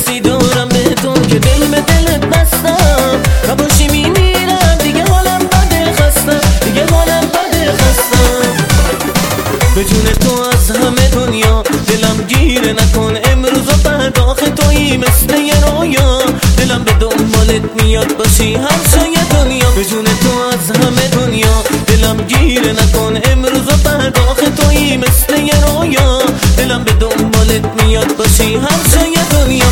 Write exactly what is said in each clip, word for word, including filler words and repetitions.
حسی دارم به تو که دل به دلت بستم، نباشی میمیرم دیگه حالم بده خستم، دیگه حالم بده خستم. به جون تو از همه دنیا دلم گیره نکن، امروز و بعد آخه تویی مثل یه رویا، دلم به دنبالت میاد باشی هر جای دنیا. به جون تو از همه دنیا دلم گیره نکن، امروز و بعد آخه تویی مثل یه رویا، دلم به دنبالت میاد باشی هر جای دنیا.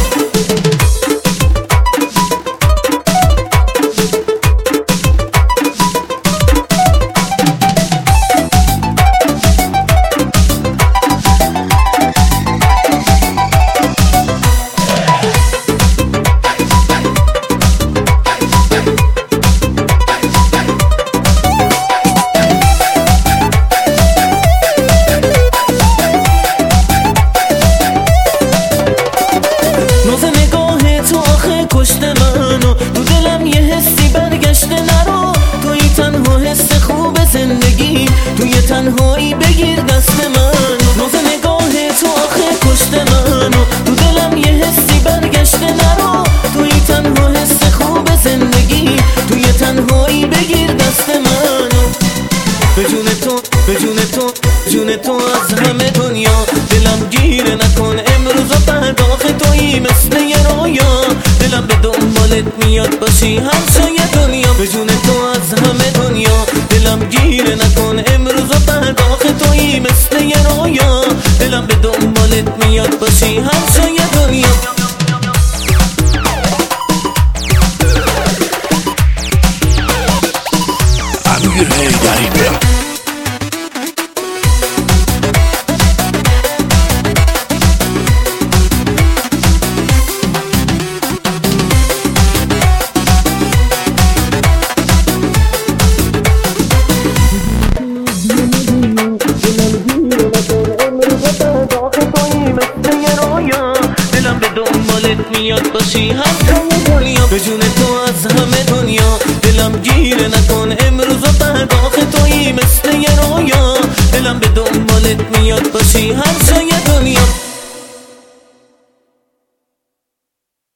کشته منو تو دلم یه حسی برگشته نرو، توی تنها حس خوب زندگی، توی تنهایی بگیر دست منو. ناز نگاه تو آخه کشته منو تو دلم یه حسی برگشته نرو، توی تنها حس خوب زندگی، توی تنهایی بگیر دست منو. به جون تو به جون تو جون تو از همه دنیا دلم گیره نکن، امروز و بعد آخه تویی مثل یه رویا، دلم به دنبالت میاد باشی هر جای دنیا. به جون تو از همه دنیا دلم گیره نکن، امروز و بعد آخه تویی مثل یه رویا، دلم به دنبالت میاد باشی هر جای دنیا. امیر حیدری میاد باشی هر جای دنیا. به جون تو از همه دنیا دلم گیره نکن، امروز و بعد آخه تویی مثل یه رویا، دلم به دنبالت میاد باشی هر جای دنیا.